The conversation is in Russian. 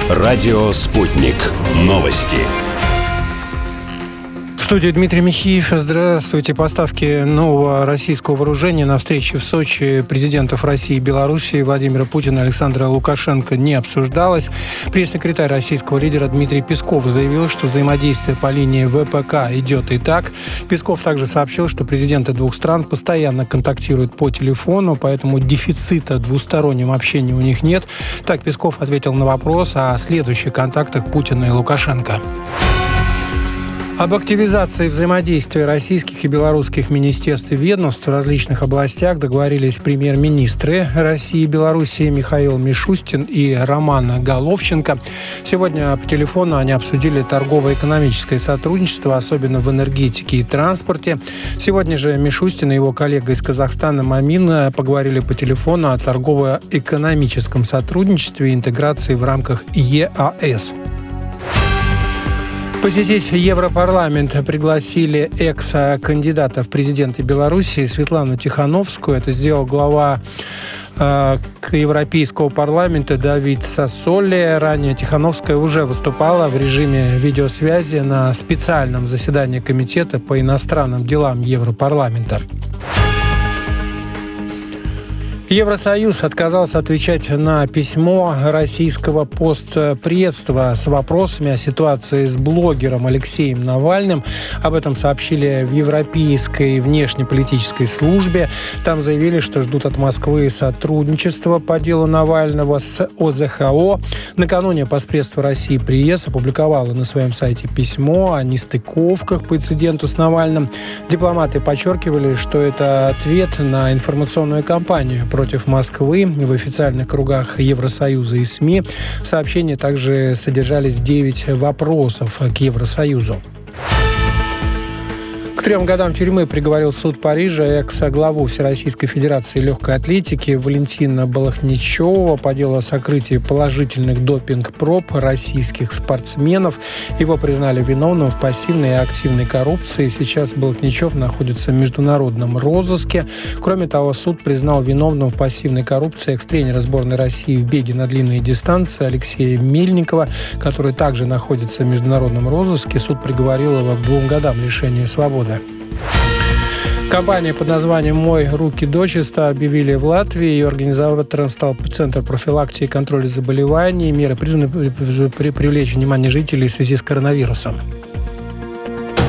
Радио «Спутник». Новости. В студии Дмитрий Михеев. Здравствуйте. Поставки нового российского вооружения на встрече в Сочи президентов России и Белоруссии Владимира Путина и Александра Лукашенко не обсуждалось. Пресс-секретарь российского лидера Дмитрий Песков заявил, что взаимодействие по линии ВПК идет и так. Песков также сообщил, что президенты двух стран постоянно контактируют по телефону, поэтому дефицита двустороннем общении у них нет. Так Песков ответил на вопрос о следующих контактах Путина и Лукашенко. Об активизации взаимодействия российских и белорусских министерств и ведомств в различных областях договорились премьер-министры России и Белоруссии Михаил Мишустин и Роман Головченко. Сегодня по телефону они обсудили торгово-экономическое сотрудничество, особенно в энергетике и транспорте. Сегодня же Мишустин и его коллега из Казахстана Мамин поговорили по телефону о торгово-экономическом сотрудничестве и интеграции в рамках ЕАЭС. Посетить Европарламент пригласили экс-кандидата в президенты Белоруссии Светлану Тихановскую. Это сделал глава Европейского парламента Давид Сассоли. Ранее Тихановская уже выступала в режиме видеосвязи на специальном заседании Комитета по иностранным делам Европарламента. Евросоюз отказался отвечать на письмо российского постпредства с вопросами о ситуации с блогером Алексеем Навальным. Об этом сообщили в Европейской внешнеполитической службе. Там заявили, что ждут от Москвы сотрудничества по делу Навального с ОЗХО. Накануне постпредство России ПРИЕС опубликовало на своем сайте письмо о нестыковках по инциденту с Навальным. Дипломаты подчеркивали, что это ответ на информационную кампанию против Москвы в официальных кругах Евросоюза и СМИ. В сообщении также содержались 9 вопросов к Евросоюзу. К 3 годам тюрьмы приговорил суд Парижа экс-главу Всероссийской Федерации легкой атлетики Валентина Балахничева по делу о сокрытии положительных допинг-проб российских спортсменов. Его признали виновным в пассивной и активной коррупции. Сейчас Балахничев находится в международном розыске. Кроме того, суд признал виновным в пассивной коррупции экс-тренера сборной России в беге на длинные дистанции Алексея Мельникова, который также находится в международном розыске. Суд приговорил его к 2 годам лишения свободы. Компания под названием «Мой руки дочисто» объявили в Латвии. Ее организатором стал Центр профилактики и контроля заболеваний. Меры призваны привлечь внимание жителей в связи с коронавирусом.